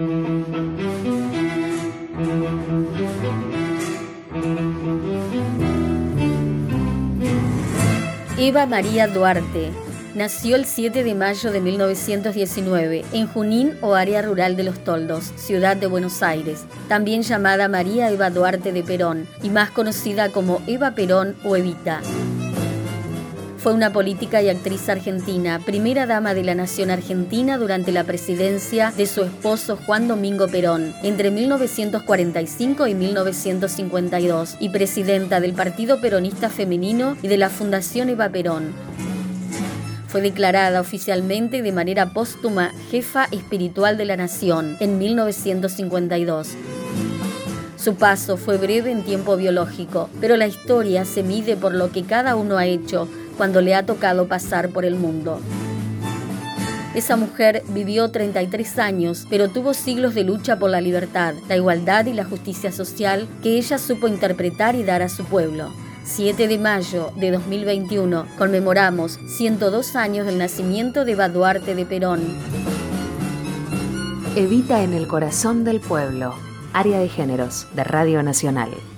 Eva María Duarte nació el 7 de mayo de 1919 en Junín o área rural de Los Toldos, ciudad de Buenos Aires, también llamada María Eva Duarte de Perón y más conocida como Eva Perón o Evita. Fue una política y actriz argentina, primera dama de la nación argentina durante la presidencia de su esposo Juan Domingo Perón entre 1945 y 1952 y presidenta del Partido Peronista Femenino y de la Fundación Eva Perón. Fue declarada oficialmente y de manera póstuma jefa espiritual de la nación en 1952. Su paso fue breve en tiempo biológico, pero la historia se mide por lo que cada uno ha hecho cuando le ha tocado pasar por el mundo. Esa mujer vivió 33 años, pero tuvo siglos de lucha por la libertad, la igualdad y la justicia social que ella supo interpretar y dar a su pueblo. 7 de mayo de 2021 conmemoramos 102 años del nacimiento de Eva Duarte de Perón. Evita en el corazón del pueblo. Área de Géneros de Radio Nacional.